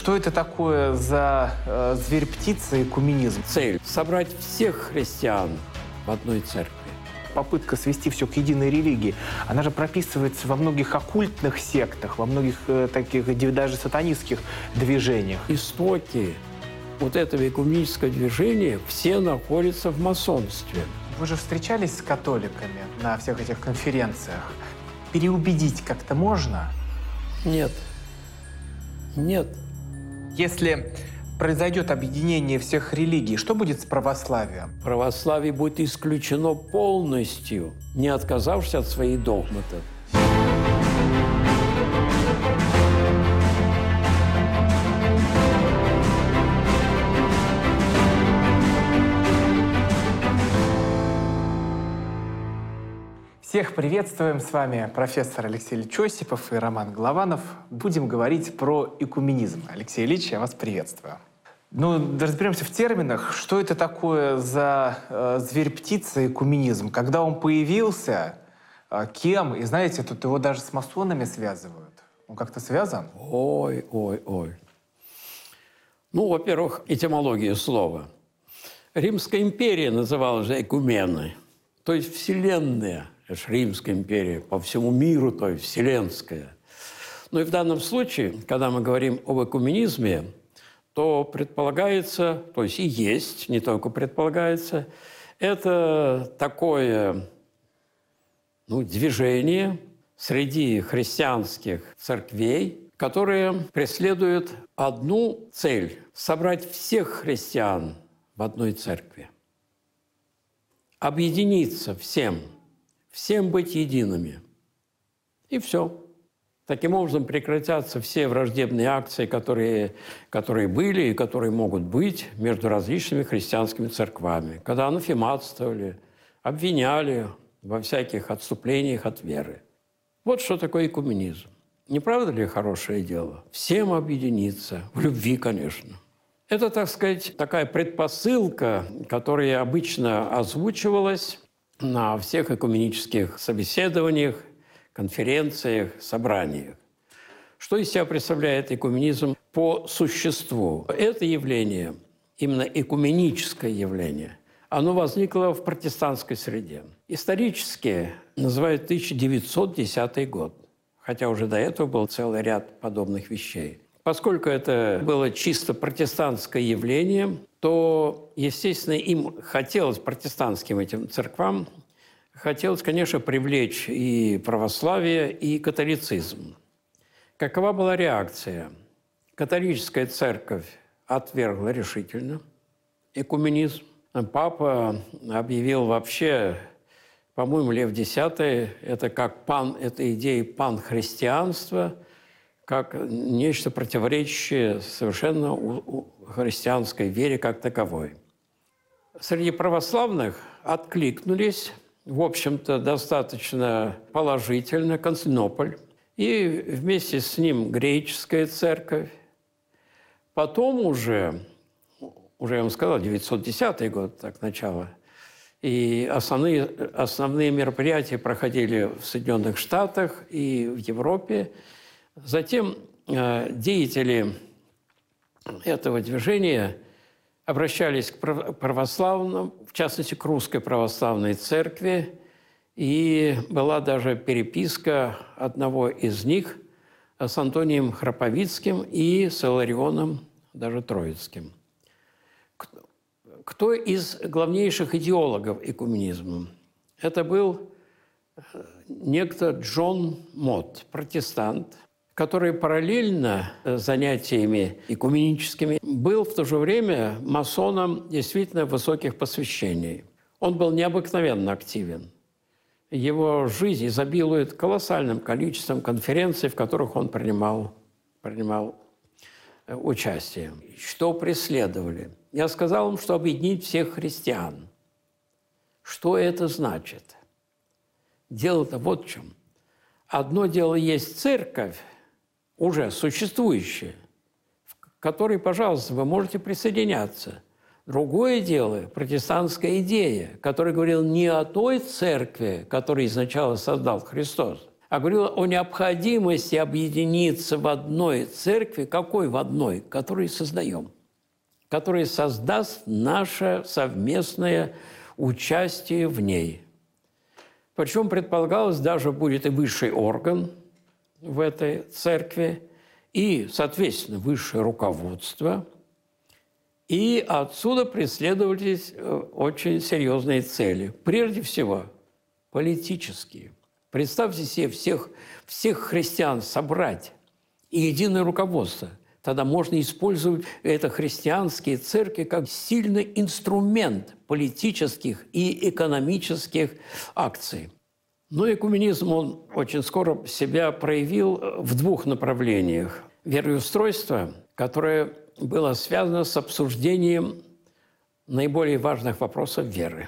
Что это такое за зверь-птица экуменизм? Цель – собрать всех христиан в одной церкви. Попытка свести все к единой религии, она же прописывается во многих оккультных сектах, во многих таких даже сатанистских движениях. Истоки вот этого экуменического движения все находятся в масонстве. Вы же встречались с католиками на всех этих конференциях. Переубедить как-то можно? Нет. Нет. Если произойдет объединение всех религий, что будет с православием? Православие будет исключено полностью, не отказавшись от своих догматов. Всех приветствуем. С вами профессор Алексей Ильич Осипов и Роман Голованов. Будем говорить про экуменизм. Алексей Ильич, я вас приветствую. Разберемся в терминах. Что это такое за зверь-птица экуменизм? Когда он появился, кем? И знаете, тут его даже с масонами связывают. Он как-то связан? Ой. Во-первых, этимология слова. Римская империя называлась же экуменой, то есть вселенная. Это же Римская империя, по всему миру, то есть вселенская. Но и в данном случае, когда мы говорим об экуменизме, то предполагается, то есть и есть, не только предполагается, это такое движение среди христианских церквей, которые преследуют одну цель – собрать всех христиан в одной церкви, объединиться всем быть едиными. И все. Таким образом прекратятся все враждебные акции, которые были и которые могут быть между различными христианскими церквами, когда анафематствовали, обвиняли во всяких отступлениях от веры. Вот что такое экуменизм. Не правда ли хорошее дело? Всем объединиться, в любви, конечно. Это, так сказать, такая предпосылка, которая обычно озвучивалась на всех экуменических собеседованиях, конференциях, собраниях. Что из себя представляет экуменизм по существу? Это явление, именно экуменическое явление, оно возникло в протестантской среде. Исторически называют 1910 год, хотя уже до этого был целый ряд подобных вещей. Поскольку это было чисто протестантское явление, то, естественно, им хотелось, протестантским этим церквам, хотелось, конечно, привлечь и православие, и католицизм. Какова была реакция? Католическая церковь отвергла решительно экуменизм. Папа объявил вообще, по-моему, Лев X, это идея панхристианства, как нечто противоречащее совершенно христианской вере как таковой. Среди православных откликнулись, в общем-то, достаточно положительно Константинополь, и вместе с ним греческая церковь. Потом уже я вам сказал, 910 год, так, начало, и основные мероприятия проходили в Соединенных Штатах и в Европе. Затем деятели этого движения обращались к православным, в частности, к Русской Православной Церкви, и была даже переписка одного из них с Антонием Храповицким и с Иларионом, даже Троицким. Кто из главнейших идеологов экуменизма? Это был некто Джон Мотт, протестант, который параллельно занятиями экуменическими был в то же время масоном действительно высоких посвящений. Он был необыкновенно активен. Его жизнь изобилует колоссальным количеством конференций, в которых он принимал участие. Что преследовали? Я сказал им, что объединить всех христиан. Что это значит? Дело-то вот в чем. Одно дело есть церковь, уже существующая, к которой, пожалуйста, вы можете присоединяться. Другое дело – протестантская идея, которая говорила не о той церкви, которую изначально создал Христос, а говорила о необходимости объединиться в одной церкви. Какой в одной? Которую создаем. Которая создаст наше совместное участие в ней. Причем предполагалось, даже будет и высший орган в этой церкви, и, соответственно, высшее руководство. И отсюда преследовались очень серьезные цели. Прежде всего, политические. Представьте себе всех христиан собрать и единое руководство. Тогда можно использовать это христианские церкви как сильный инструмент политических и экономических акций. Но экуменизм, он очень скоро себя проявил в двух направлениях. Вероустройство, которое было связано с обсуждением наиболее важных вопросов веры.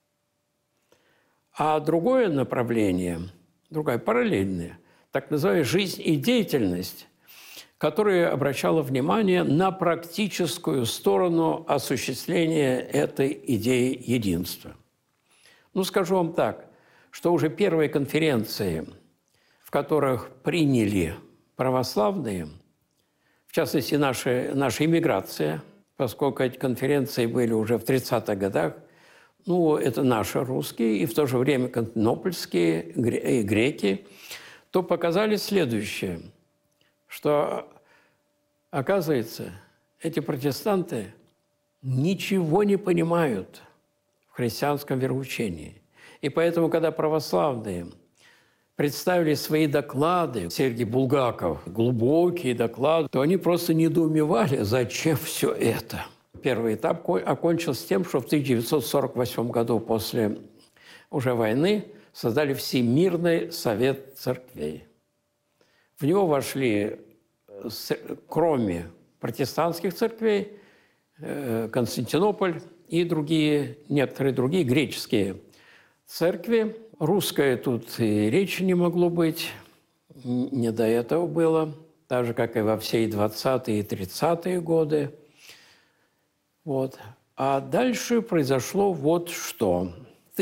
А другое направление, другая параллельная, так называемая жизнь и деятельность, которая обращала внимание на практическую сторону осуществления этой идеи единства. Ну, скажу вам так, что уже первые конференции, в которых приняли православные, в частности, наша иммиграция, поскольку эти конференции были уже в 30-х годах, ну, это наши русские, и в то же время константинопольские и греки, то показали следующее, что, оказывается, эти протестанты ничего не понимают в христианском вероучении. И поэтому, когда православные представили свои доклады, Сергий Булгаков, глубокие доклады, то они просто недоумевали, зачем все это. Первый этап окончился тем, что в 1948 году после уже войны создали Всемирный совет церквей. В него вошли, кроме протестантских церквей, Константинополь и некоторые другие греческие церкви. Русская тут и речи не могло быть, не до этого было, так же, как и во все 20-е и 30-е годы. Вот. А дальше произошло вот что. В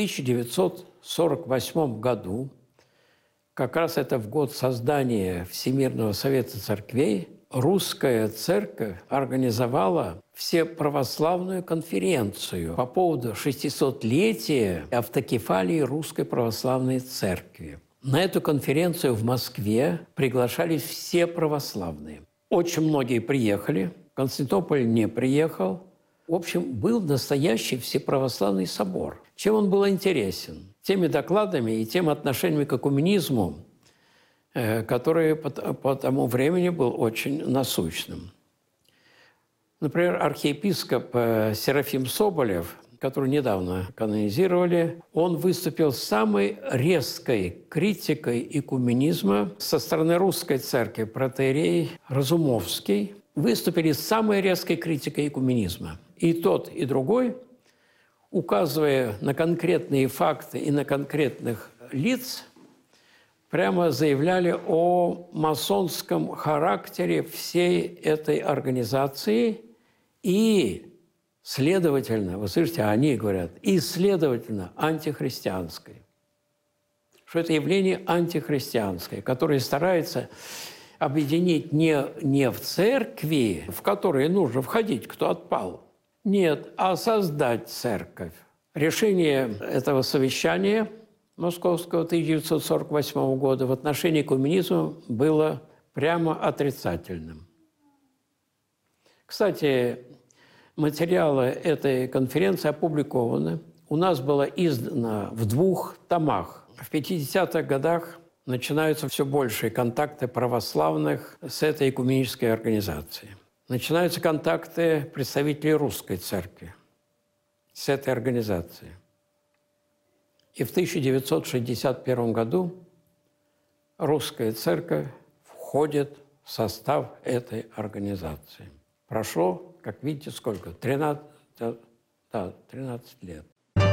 1948 году, как раз это в год создания Всемирного совета церквей, русская церковь организовала всеправославную конференцию по поводу 600-летия автокефалии Русской Православной Церкви. На эту конференцию в Москве приглашались все православные. Очень многие приехали, Константинополь не приехал. В общем, был настоящий всеправославный собор. Чем он был интересен? Теми докладами и тем отношением к экуменизму, который по тому времени был очень насущным. Например, архиепископ Серафим Соболев, который недавно канонизировали, он выступил с самой резкой критикой экуменизма со стороны русской церкви. Протоиерей Разумовский выступили с самой резкой критикой экуменизма. И тот, и другой, указывая на конкретные факты и на конкретных лиц, прямо заявляли о масонском характере всей этой организации и, следовательно, вы слышите, они говорят, и, следовательно, антихристианской. Что это явление антихристианское, которое старается объединить не в церкви, в которые нужно входить, кто отпал, нет, а создать церковь. Решение этого совещания Московского 1948 года в отношении экуменизма было прямо отрицательным. Кстати, материалы этой конференции опубликованы. У нас было издано в 2 томах. В 50-х годах начинаются все большие контакты православных с этой экуменической организацией. Начинаются контакты представителей русской церкви с этой организацией. И в 1961 году русская церковь входит в состав этой организации. Прошло, как видите, сколько? 13 лет.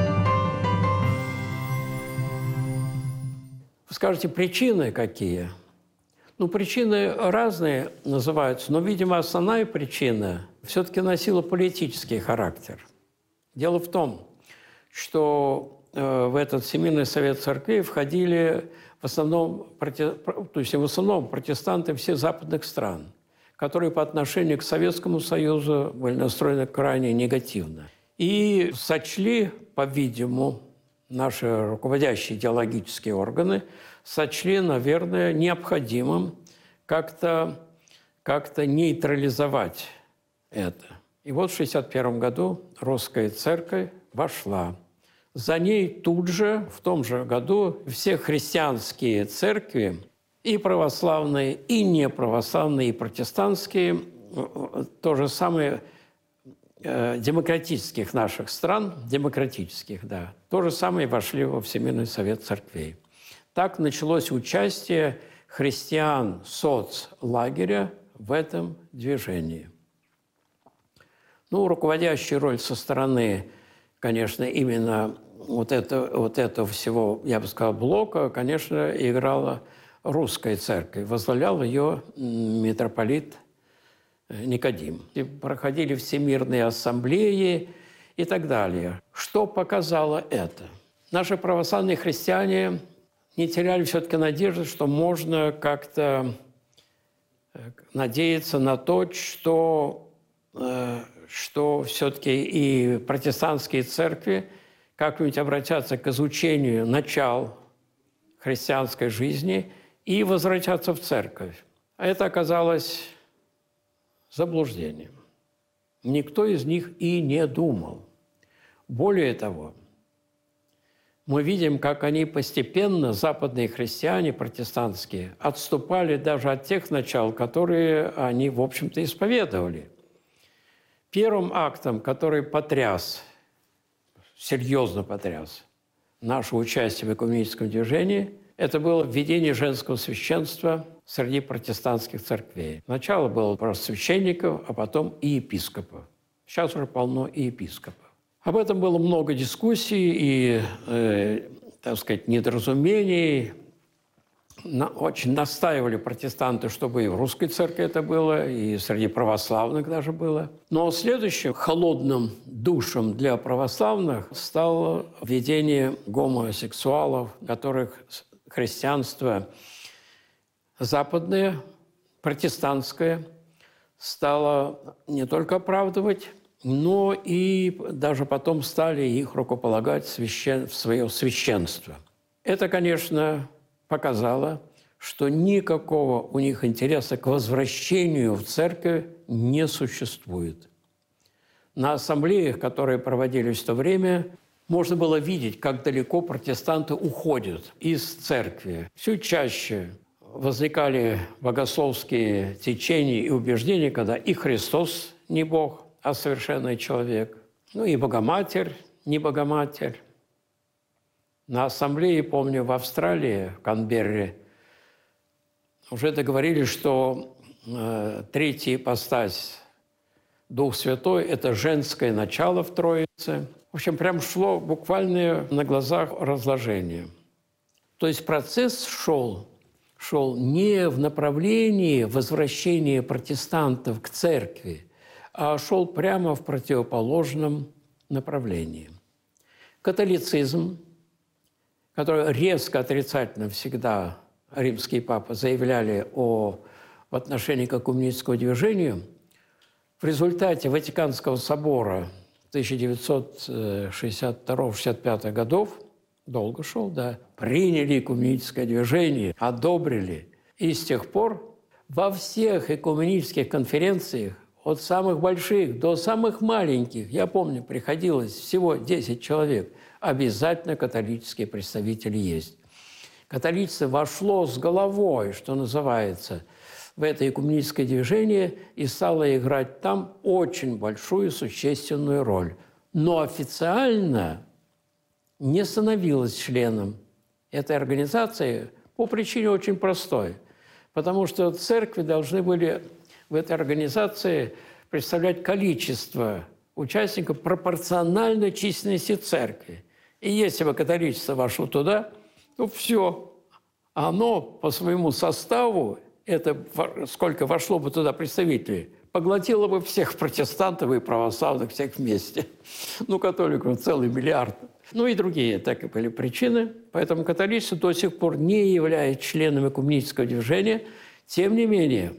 Вы скажете, причины какие? Ну, причины разные называются, но, видимо, основная причина все-таки носила политический характер. Дело в том, что в этот Всемирный совет церквей входили в основном протестанты всех западных стран, которые по отношению к Советскому Союзу были настроены крайне негативно. И сочли, по-видимому, наши руководящие идеологические органы, сочли, наверное, необходимым как-то нейтрализовать это. И вот в 1961 году русская церковь вошла. За ней тут же, в том же году, все христианские церкви, и православные, и неправославные, и протестантские, то же самое демократических наших стран, то же самое вошли во Всемирный совет церквей. Так началось участие христиан соцлагеря в этом движении. Руководящая роль со стороны, конечно, именно вот этого всего, я бы сказал, блока, конечно, играла русская церковь. Возглавлял ее митрополит Никодим. И проходили всемирные ассамблеи и так далее. Что показало это? Наши православные христиане не теряли все-таки надежды, что можно как-то надеяться на то, что все-таки и протестантские церкви как-нибудь обратятся к изучению начал христианской жизни и возвратятся в церковь. А это оказалось заблуждением. Никто из них и не думал. Более того, мы видим, как они постепенно, западные христиане, протестантские, отступали даже от тех начал, которые они, в общем-то, исповедовали. Первым актом, который серьезно потряс наше участие в экуменическом движении, это было введение женского священства среди протестантских церквей. Сначала было просто священников, а потом и епископов. Сейчас уже полно и епископов. Об этом было много дискуссий и, недоразумений. Очень настаивали протестанты, чтобы и в русской церкви это было, и среди православных даже было. Но следующим холодным душем для православных стало введение гомосексуалов, которых христианство западное, протестантское, стало не только оправдывать, но и даже потом стали их рукополагать в свое священство. Это, конечно, показало, что никакого у них интереса к возвращению в церковь не существует. На ассамблеях, которые проводились в то время, можно было видеть, как далеко протестанты уходят из церкви. Все чаще возникали богословские течения и убеждения, когда и Христос не Бог, а совершенный человек, и Богоматерь не Богоматерь. На ассамблее, помню, в Австралии, в Канберре, уже договорились, что третья ипостась, Дух Святой – это женское начало в Троице. В общем, прям шло буквально на глазах разложение. То есть процесс шел не в направлении возвращения протестантов к церкви, а шел прямо в противоположном направлении. Католицизм, который резко отрицательно всегда римские папы заявляли в отношении к экуменическому движению, в результате Ватиканского собора 1962-65 годов, долго шел, приняли экуменическое движение, одобрили. И с тех пор во всех экуменических конференциях, от самых больших до самых маленьких, я помню, приходилось всего 10 человек, обязательно католические представители есть. Католичество вошло с головой, что называется, в это экуменическое движение и стало играть там очень большую существенную роль. Но официально не становилось членом этой организации по причине очень простой. Потому что церкви должны были в этой организации представлять количество участников пропорционально численности церкви. И если бы католичество вошло туда, то все. Оно по своему составу, это сколько вошло бы туда представителей, поглотило бы всех протестантов и православных всех вместе. Католиков целый миллиард. Ну и другие так и были причины. Поэтому католичество до сих пор не является членом экуменического движения. Тем не менее,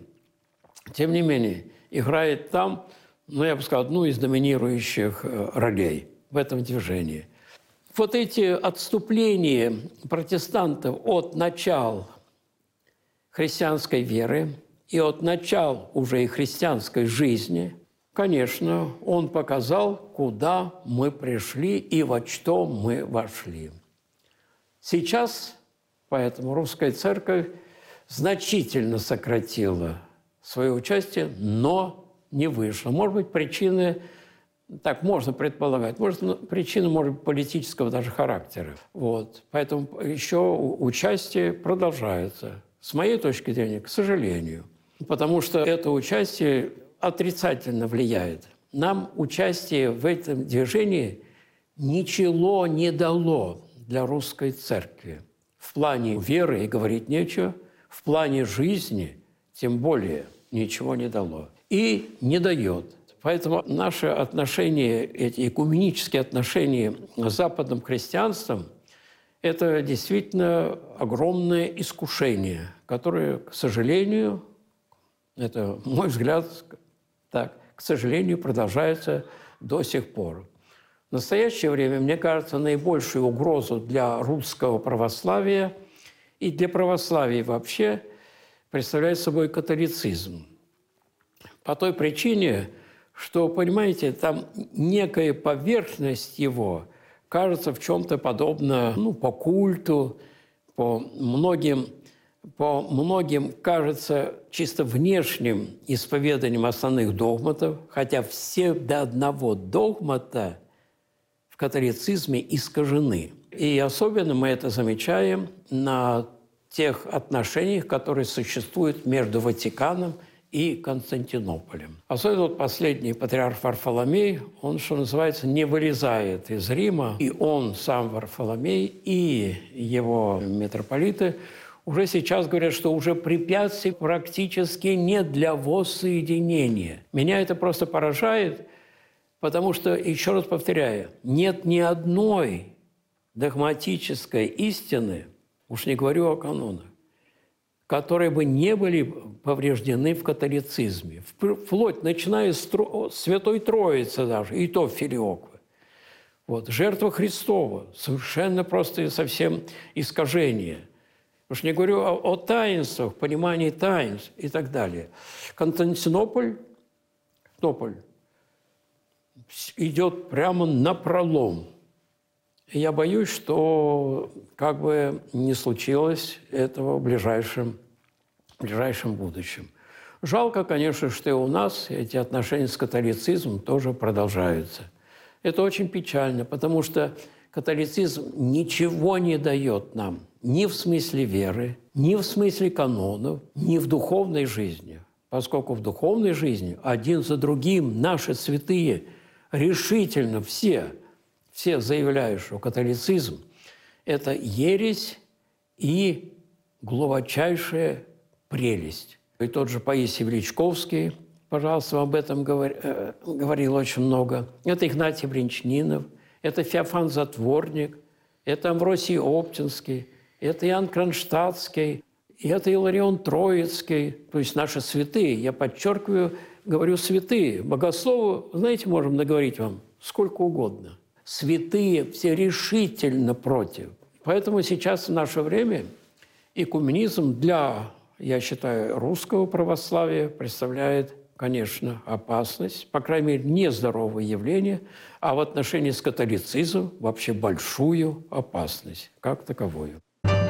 играет там, ну, я бы сказал, одну из доминирующих ролей в этом движении. Вот эти отступления протестантов от начал христианской веры и от начал уже и христианской жизни, конечно, он показал, куда мы пришли и во что мы вошли. Сейчас, поэтому русская церковь значительно сократила свое участие, но не вышла. Может быть, причины, так можно предполагать, причина может быть политического даже характера. Вот. Поэтому еще участие продолжается. С моей точки зрения, к сожалению. Потому что это участие отрицательно влияет. Нам участие в этом движении ничего не дало для русской церкви. В плане веры и говорить нечего, в плане жизни тем более ничего не дало. И не дает. Поэтому наши отношения, эти экуменические отношения с западным христианством, это действительно огромное искушение, которое, к сожалению, это мой взгляд, так, к сожалению, продолжается до сих пор. В настоящее время, мне кажется, наибольшую угрозу для русского православия и для православия вообще представляет собой католицизм. По той причине, что, понимаете, там некая поверхность его кажется в чем-то подобно, по культу, по многим, кажется, чисто внешним исповеданием основных догматов, хотя все до одного догмата в католицизме искажены. И особенно мы это замечаем на тех отношениях, которые существуют между Ватиканом и Константинополем. Особенно вот последний патриарх Варфоломей, он, что называется, не вылезает из Рима. И он, сам Варфоломей, и его митрополиты уже сейчас говорят, что уже препятствий практически нет для воссоединения. Меня это просто поражает, потому что, еще раз повторяю, нет ни одной догматической истины, уж не говорю о канонах, которые бы не были повреждены в католицизме. Вплоть, начиная с Святой Троицы даже, и то филиоквы. Вот. Жертва Христова. Совершенно просто и совсем искажение. Уж не говорю о таинствах, понимании таинств и так далее. Константинополь идет прямо напролом. И я боюсь, что как бы не случилось этого в ближайшем будущем. Жалко, конечно, что и у нас эти отношения с католицизмом тоже продолжаются. Это очень печально, потому что католицизм ничего не дает нам ни в смысле веры, ни в смысле канонов, ни в духовной жизни. Поскольку в духовной жизни один за другим наши святые решительно все заявляют, что католицизм – это ересь и глубочайшая прелесть. И тот же Паисий Величковский, пожалуйста, об этом говорил очень много. Это Игнатий Бринчанинов, это Феофан Затворник, это Амвросий Оптинский, это Иоанн Кронштадтский, это Иларион Троицкий, то есть наши святые. Я подчеркиваю, говорю святые. Богословы, знаете, можем наговорить вам сколько угодно. Святые все решительно против. Поэтому сейчас в наше время экуменизм для, я считаю, русского православия представляет, конечно, опасность, по крайней мере, нездоровое явление, а в отношении с католицизмом вообще большую опасность, как таковую.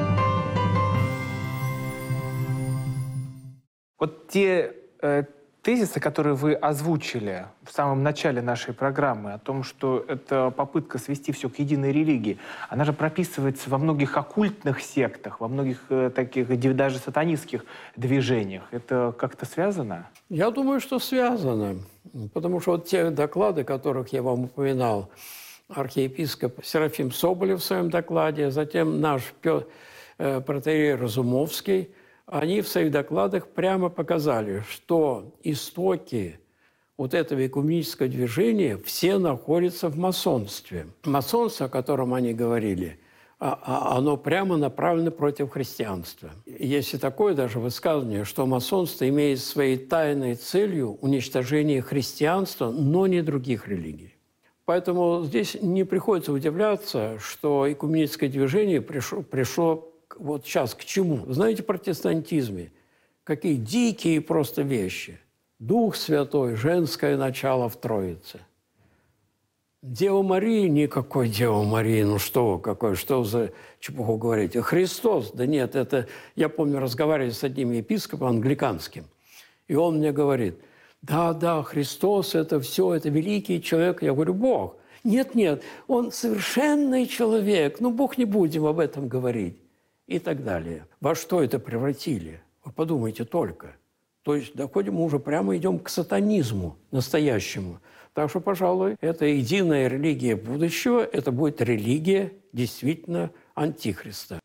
Вот те тезисы, которые вы озвучили в самом начале нашей программы, о том, что это попытка свести все к единой религии, она же прописывается во многих оккультных сектах, во многих таких даже сатанистских движениях. Это как-то связано? Я думаю, что связано. Потому что вот те доклады, которых я вам упоминал, архиепископ Серафим Соболев в своем докладе, затем наш протоиерей Разумовский, они в своих докладах прямо показали, что истоки вот этого экуменического движения все находятся в масонстве. Масонство, о котором они говорили, оно прямо направлено против христианства. Есть и такое даже высказывание, что масонство имеет своей тайной целью уничтожение христианства, но не других религий. Поэтому здесь не приходится удивляться, что экуменическое движение пришло вот сейчас к чему. Вы знаете, в протестантизме какие дикие просто вещи. Дух Святой, женское начало в Троице. Дева Мария, никакой Дева Марии, ну что, что за чепуху говорить? Христос, да нет, это... Я помню, разговаривали с одним епископом англиканским, и он мне говорит, да, Христос, это все, это великий человек. Я говорю, Бог. Нет, он совершенный человек, ну, Бог, не будем об этом говорить. И так далее. Во что это превратили? Вы подумайте только. То есть доходим, мы уже прямо идем к сатанизму настоящему. Так что, пожалуй, это единая религия будущего, это будет религия действительно антихриста.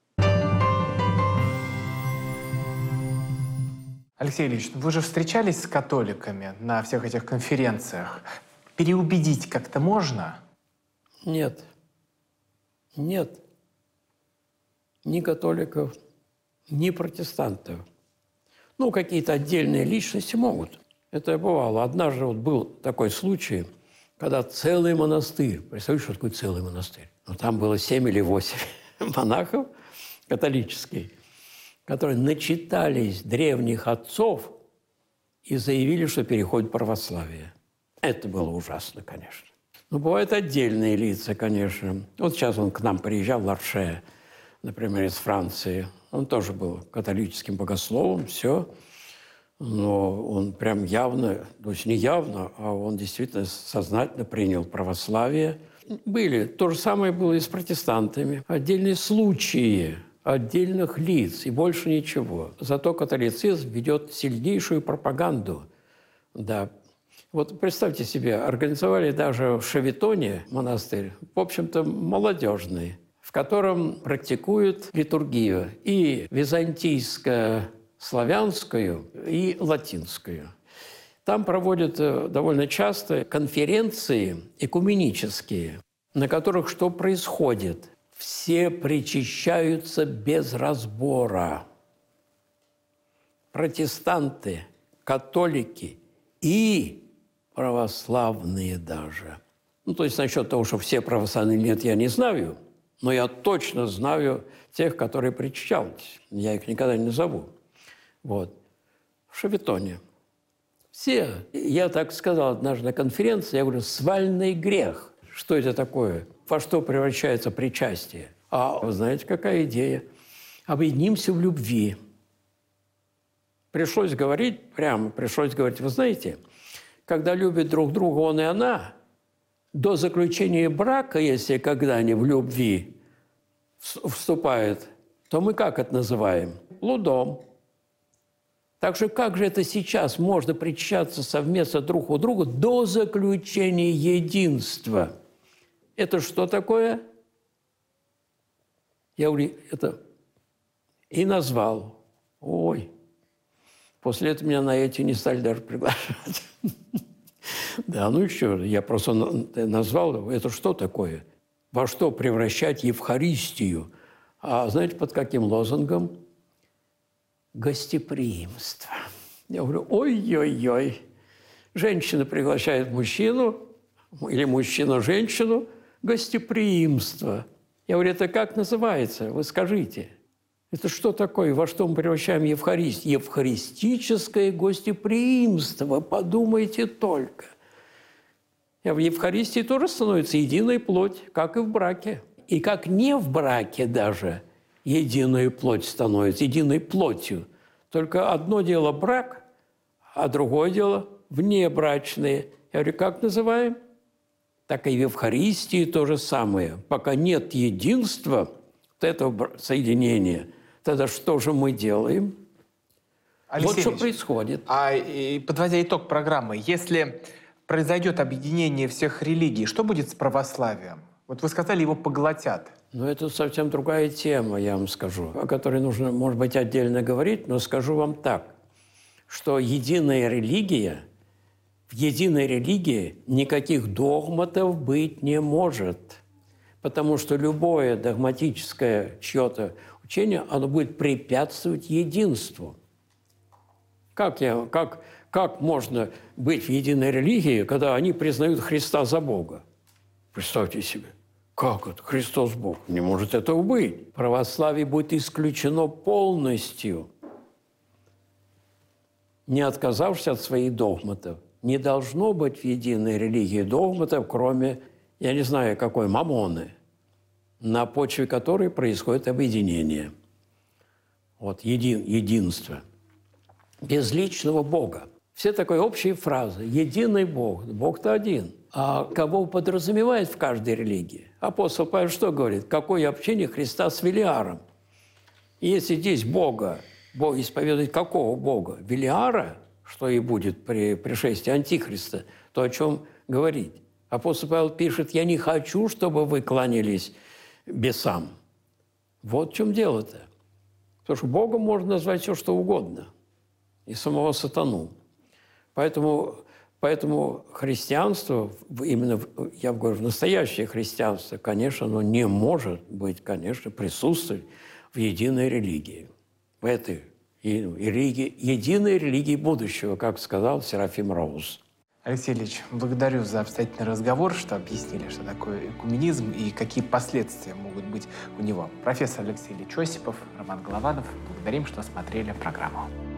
Алексей Ильич, вы же встречались с католиками на всех этих конференциях. Переубедить как-то можно? Нет. Ни католиков, ни протестантов. Ну, какие-то отдельные личности могут. Это бывало. Однажды вот был такой случай, когда целый монастырь, представляете, что такое целый монастырь? Ну, там было 7 или 8 монахов католических, которые начитались древних отцов и заявили, что переходят в православие. Это было ужасно, конечно. Но бывают отдельные лица, конечно. Вот сейчас он к нам приезжал, Ларше, например, из Франции. Он тоже был католическим богословом, все. Но он прям явно, то есть не явно, а он действительно сознательно принял православие. То же самое было и с протестантами. Отдельные случаи отдельных лиц и больше ничего. Зато католицизм ведет сильнейшую пропаганду. Да. Вот представьте себе, организовали даже в Шавитоне монастырь, в общем-то, молодежный, в котором практикуют литургию и византийско-славянскую, и латинскую. Там проводят довольно часто конференции экуменические, на которых что происходит? Все причащаются без разбора. Протестанты, католики и православные даже. Ну, то есть насчет того, что все православные нет, я не знаю, но я точно знаю тех, которые причащались. Я их никогда не назову. Вот. В Шавитоне. Все. Я так сказал однажды на конференции, я говорю, свальный грех. Что это такое? Во что превращается причастие? А вы знаете, какая идея? Объединимся в любви. Пришлось говорить, вы знаете, когда любят друг друга он и она, до заключения брака, если когда они в любви вступают, то мы как это называем? Блудом. Так что как же это сейчас можно причащаться совместно друг у друга до заключения единства? Это что такое? Я говорю, это и назвал. Ой. После этого меня на эти не стали даже приглашать. Да, ну еще, я просто назвал, это что такое? Во что превращать Евхаристию? А знаете, под каким лозунгом? Гостеприимство. Я говорю, ой-ой-ой. Женщина приглашает мужчину, или мужчина женщину, гостеприимство. Я говорю, это как называется? Вы скажите. Это что такое? Во что мы превращаем Евхаристию? Евхаристическое гостеприимство. Подумайте только. В Евхаристии тоже становится единая плоть, как и в браке. И как не в браке даже единая плоть становится, единой плотью. Только одно дело брак, а другое дело внебрачные. Я говорю, как называем? Так и в Евхаристии то же самое. Пока нет единства, вот этого соединения, тогда что же мы делаем? Алексей вот что Ильич, происходит. Подводя итог программы, если произойдет объединение всех религий, что будет с православием? Вот вы сказали, его поглотят. Ну, это совсем другая тема, я вам скажу, о которой нужно, может быть, отдельно говорить, но скажу вам так, что единая религия в В единой религии никаких догматов быть не может, потому что любое догматическое чье-то учение, оно будет препятствовать единству. Как можно быть в единой религии, когда они признают Христа за Бога? Представьте себе. Как это? Христос Бог? Не может этого быть. Православие будет исключено полностью. Не отказавшись от своих догматов. Не должно быть в единой религии догматов, кроме, я не знаю, какой, мамоны, на почве которой происходит объединение. Вот единство. Без личного Бога. Все такой общие фразы. Единый Бог. Бог-то один. А кого подразумевает в каждой религии? Апостол Павел что говорит? Какое общение Христа с Велиаром? И если здесь Бог исповедует какого Бога? Велиара, что и будет при пришествии Антихриста, то о чем говорить? Апостол Павел пишет: «Я не хочу, чтобы вы кланялись бесам». Вот в чем дело-то. Потому что Богом можно назвать все, что угодно. И самого сатану. Поэтому христианство, именно, я говорю, настоящее христианство, конечно, оно не может быть, конечно, присутствовать в единой религии. В этой единой религии будущего, как сказал Серафим Роуз. Алексей Ильич, благодарю за обстоятельный разговор, что объяснили, что такое экуменизм и какие последствия могут быть у него. Профессор Алексей Ильич Осипов, Роман Голованов, благодарим, что смотрели программу.